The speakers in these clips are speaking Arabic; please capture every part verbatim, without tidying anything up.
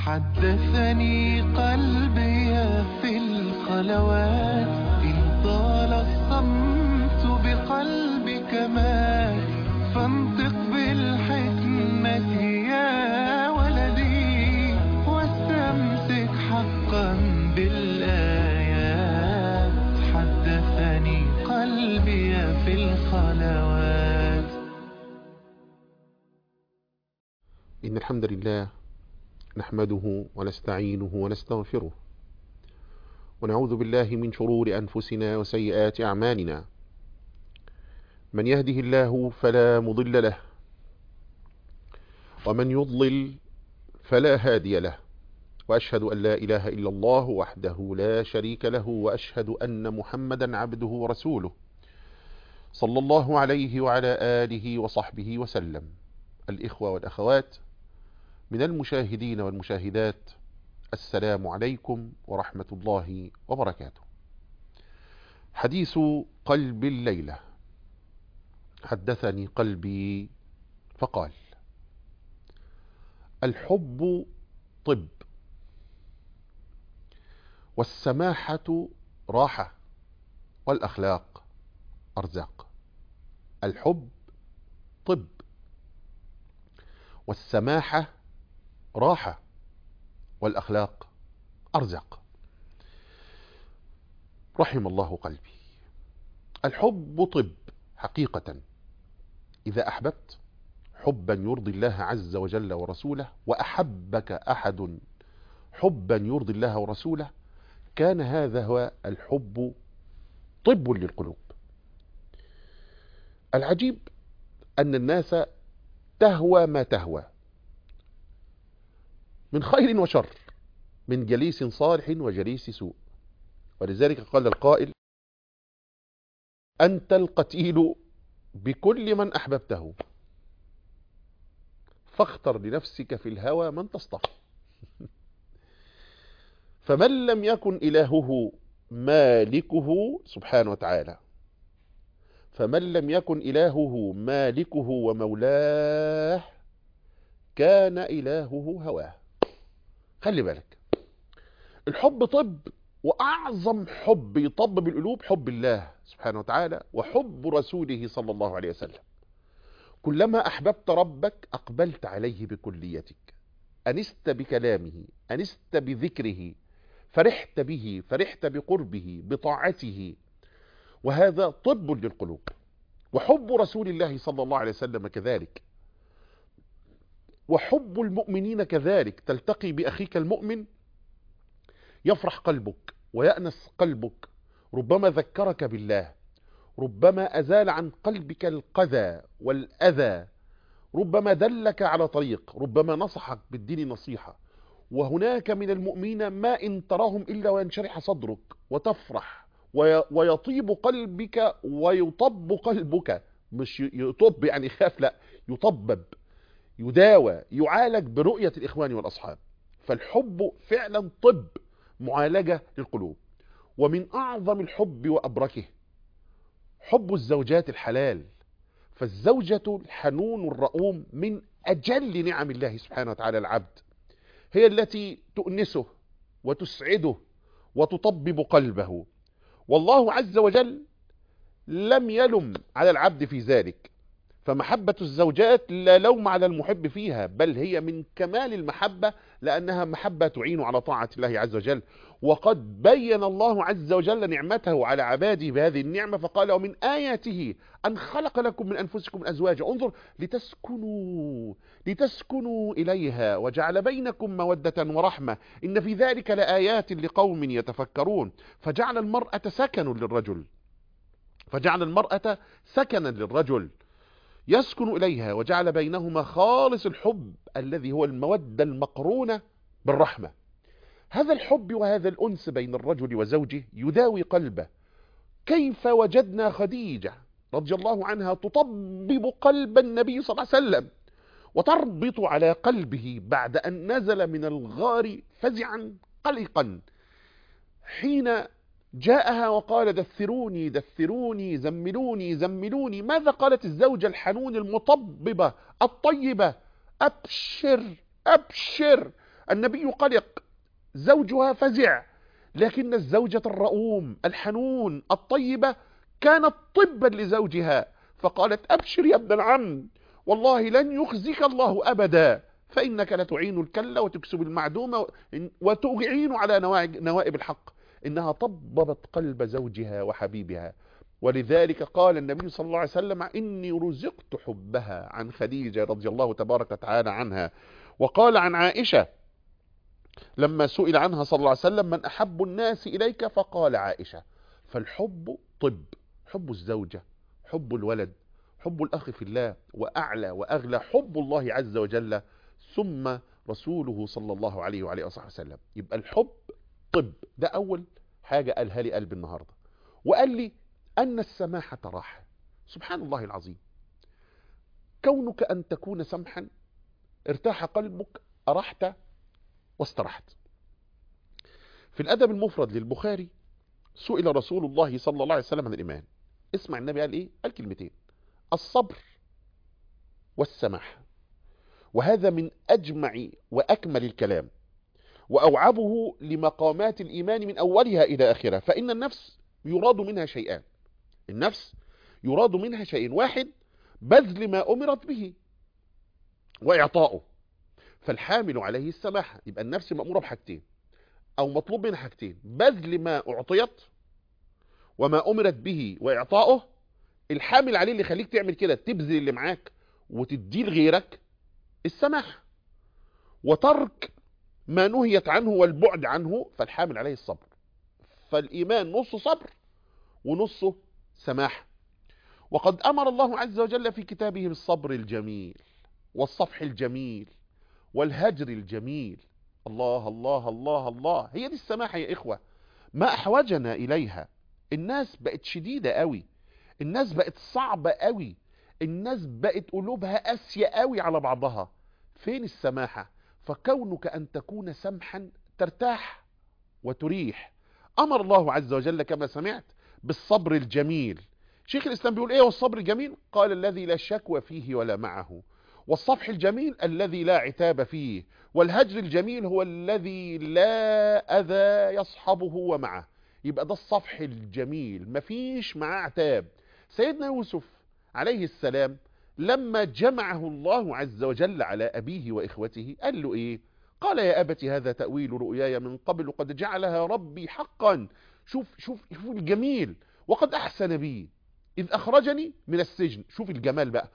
حدثني قلبي في الخلوات إن طال الصمت بقلبك مات. فانطق بالحكمة يا ولدي واستمسك حقا بالآيات. حدثني قلبي في الخلوات. إن الحمد لله نحمده ونستعينه ونستغفره ونعوذ بالله من شرور أنفسنا وسيئات أعمالنا. من يهده الله فلا مضل له ومن يضلل فلا هادي له، وأشهد أن لا إله إلا الله وحده لا شريك له، وأشهد أن محمدا عبده ورسوله صلى الله عليه وعلى آله وصحبه وسلم. الإخوة والأخوات من المشاهدين والمشاهدات، السلام عليكم ورحمة الله وبركاته. حديث قلب الليلة. حدثني قلبي فقال: الحب طب، والسماحة راحة، والأخلاق أرزاق. الحب طب، والسماحة راحة، والأخلاق أرزاق. رحم الله قلبي. الحب طب حقيقة. إذا أحببت حبا يرضي الله عز وجل ورسوله، وأحبك أحد حبا يرضي الله ورسوله، كان هذا هو الحب طب للقلوب. العجيب أن الناس تهوى ما تهوى من خير وشر، من جليس صالح وجليس سوء. ولذلك قال القائل: أنت القتيل بكل من أحببته، فاختر لنفسك في الهوى من تصطفى. فمن لم يكن إلهه مالكه سبحانه وتعالى، فمن لم يكن إلهه مالكه ومولاه، كان إلهه هواه. خلي بالك، الحب طب، وأعظم حب يطبب القلوب حب الله سبحانه وتعالى وحب رسوله صلى الله عليه وسلم. كلما أحببت ربك أقبلت عليه بكليتك، أنست بكلامه، أنست بذكره، فرحت به، فرحت بقربه، بطاعته، وهذا طب للقلوب. وحب رسول الله صلى الله عليه وسلم كذلك، وحب المؤمنين كذلك. تلتقي بأخيك المؤمن يفرح قلبك ويأنس قلبك، ربما ذكرك بالله، ربما أزال عن قلبك القذى والأذى، ربما دلك على طريق، ربما نصحك بالدين نصيحة. وهناك من المؤمنين ما إن تراهم إلا وينشرح صدرك وتفرح ويطيب قلبك ويطب قلبك. مش يطب يعني خاف، لا، يطبب، يداوى، يعالج برؤية الإخوان والأصحاب. فالحب فعلا طب، معالجة للقلوب. ومن أعظم الحب وأبركه حب الزوجات الحلال. فالزوجة الحنون الرؤوم من أجل نعم الله سبحانه وتعالى العبد، هي التي تؤنسه وتسعده وتطبب قلبه. والله عز وجل لم يلم على العبد في ذلك، فمحبة الزوجات لا لوم على المحب فيها، بل هي من كمال المحبة، لأنها محبة تعين على طاعة الله عز وجل. وقد بين الله عز وجل نعمته على عباده بهذه النعمة، فقال: ومن آياته أن خلق لكم من أنفسكم أزواجا. انظر، لتسكنوا لتسكنوا إليها وجعل بينكم مودة ورحمة، إن في ذلك لآيات لقوم يتفكرون. فجعل المرأة سكن للرجل، فجعل المرأة سكنا للرجل يسكن إليها، وجعل بينهما خالص الحب الذي هو المودة المقرونة بالرحمة. هذا الحب وهذا الأنس بين الرجل وزوجه يداوي قلبه. كيف وجدنا خديجة رضي الله عنها تطبب قلب النبي صلى الله عليه وسلم وتربط على قلبه بعد أن نزل من الغار فزعا قلقا، حين جاءها وقال: دثروني دثروني، زملوني زملوني. ماذا قالت الزوجة الحنون المطببة الطيبة؟ أبشر أبشر، النبي قلق، زوجها فزع، لكن الزوجة الرؤوم الحنون الطيبة كانت طبا لزوجها، فقالت أبشر يا ابن العم، والله لن يخزيك الله أبدا، فإنك لتعين الكل وتكسب المعدومة وتعين على نوائب الحق. إنها طببت قلب زوجها وحبيبها. ولذلك قال النبي صلى الله عليه وسلم إني رزقت حبها عن خديجة رضي الله تبارك وتعالى عنها. وقال عن عائشة لما سئل عنها صلى الله عليه وسلم من أحب الناس إليك، فقال عائشة. فالحب طب، حب الزوجة، حب الولد، حب الأخ في الله، وأعلى وأغلى حب الله عز وجل، ثم رسوله صلى الله عليه وعليه وصحبه وسلم. يبقى الحب طب، ده أول حاجة قالها لي قلب النهاردة. وقال لي أن السماحة راحة. سبحان الله العظيم، كونك أن تكون سمحا ارتاح قلبك، أرحت واسترحت. في الأدب المفرد للبخاري سئل رسول الله صلى الله عليه وسلم عن الإيمان. اسمع النبي قال إيه؟ قال كلمتين: الصبر والسماحة. وهذا من أجمع وأكمل الكلام، وأوعبه لمقامات الإيمان من أولها إلى آخرها. فإن النفس يراد منها شيئان. النفس يراد منها شيئين: واحد، بذل ما أمرت به وإعطاؤه، فالحامل عليه السماحة. يبقى النفس مأمورة بحاجتين أو مطلوب منها حاجتين: بذل ما أعطيت وما أمرت به وإعطاؤه. الحامل عليه اللي يخليك تعمل كده، تبذل اللي معاك وتديه لغيرك، السماحة. وترك ما نهيت عنه والبعد عنه، فالحامل عليه الصبر. فالإيمان نص صبر ونصه سماحة. وقد أمر الله عز وجل في كتابه بالصبر الجميل والصفح الجميل والهجر الجميل. الله الله الله الله، هي دي السماحة يا إخوة، ما أحوجنا إليها. الناس بقت شديدة قوي، الناس بقت صعبة قوي، الناس بقت قلوبها قاسية قوي على بعضها. فين السماحة؟ فكونك أن تكون سمحا ترتاح وتريح. أمر الله عز وجل كما سمعت بالصبر الجميل. شيخ الإسلام بيقول إيه والصبر الجميل؟ قال: الذي لا شكوى فيه ولا معه. والصفح الجميل الذي لا عتاب فيه. والهجر الجميل هو الذي لا أذى يصحبه ومعه. يبقى ده الصفح الجميل، مفيش معاه عتاب. سيدنا يوسف عليه السلام لما جمعه الله عز وجل على أبيه وإخوته قال له إيه؟ قال: يا أبت هذا تأويل رؤياي من قبل قد جعلها ربي حقا. شوف شوف شوف الجميل. وقد أحسن بي إذ أخرجني من السجن. شوف الجمال بقى،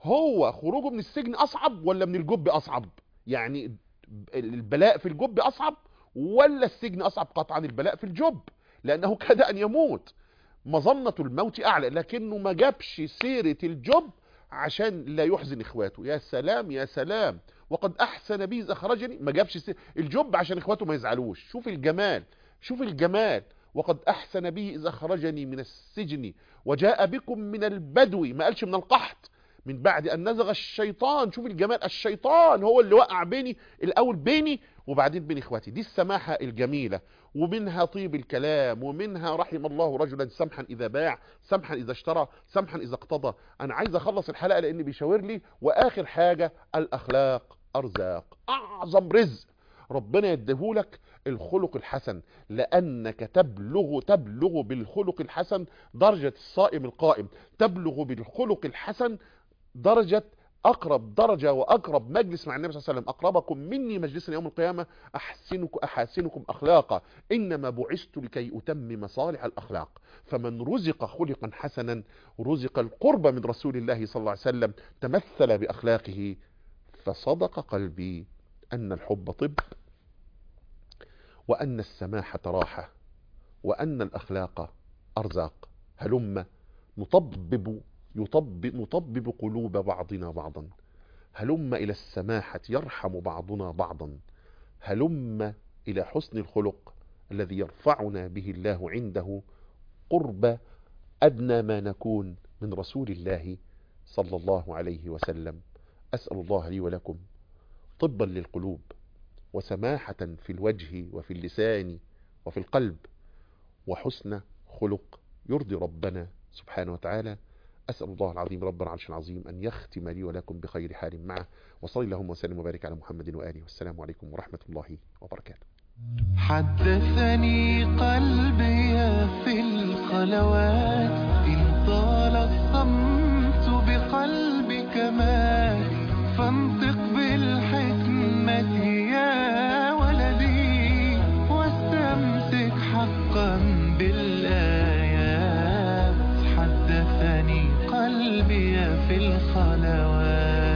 هو خروجه من السجن أصعب ولا من الجب أصعب؟ يعني البلاء في الجب أصعب ولا السجن أصعب؟ قطعا البلاء في الجب، لأنه كاد أن يموت، مظنة الموت أعلى، لكنه ما جابش سيرة الجب عشان لا يحزن إخواته. يا سلام يا سلام. وقد أحسن بي إذ أخرجني، ما جابش سيرة الجب عشان إخواته ما يزعلوش. شوف الجمال، شوف الجمال. وقد أحسن بي إذ أخرجني من السجن وجاء بكم من البدو، ما قالش من القحط، من بعد أن نزغ الشيطان. شوف الجمال، الشيطان هو اللي وقع بيني الأول، بيني وبعدين بين إخواتي. دي السماحة الجميلة. ومنها طيب الكلام، ومنها رحم الله رجلا سمحا إذا باع، سمحا إذا اشترى، سمحا إذا اقتضى. أنا عايز أخلص الحلقة لأني بيشاور لي. وآخر حاجة: الأخلاق أرزاق، أعظم رزق ربنا يديهولك الخلق الحسن، لأنك تبلغ تبلغ بالخلق الحسن درجة الصائم القائم، تبلغ بالخلق الحسن درجة أقرب درجة وأقرب مجلس مع النبي صلى الله عليه وسلم. أقربكم مني مجلسا يوم القيامة أحسنكم أحاسنكم أخلاقا، إنما بعثت لكي أتمم صالح الأخلاق. فمن رزق خلقا حسنا رزق القرب من رسول الله صلى الله عليه وسلم، تمثل بأخلاقه. فصدق قلبي أن الحب طب، وأن السماحة راحة، وأن الأخلاق أرزاق. هلم نطبب يطبب نطبب قلوب بعضنا بعضا. هلم إلى السماحة يرحم بعضنا بعضا. هلم إلى حسن الخلق الذي يرفعنا به الله عنده قرب أدنى ما نكون من رسول الله صلى الله عليه وسلم. أسأل الله لي ولكم طبا للقلوب، وسماحة في الوجه وفي اللسان وفي القلب، وحسن خلق يرضي ربنا سبحانه وتعالى. أسأل الله العظيم رب العرش العظيم أن يختم لي ولكم بخير حال معه، وصلي اللهم وسلم وبارك على محمد وآله، والسلام عليكم ورحمة الله وبركاته. حدثني قلبي في الخلوات إن طال الصمت بقلبك مات، فانطق بالحكمة يا ولدي واستمسك حقا بالآيات. حدثني قلبي في الخلوات.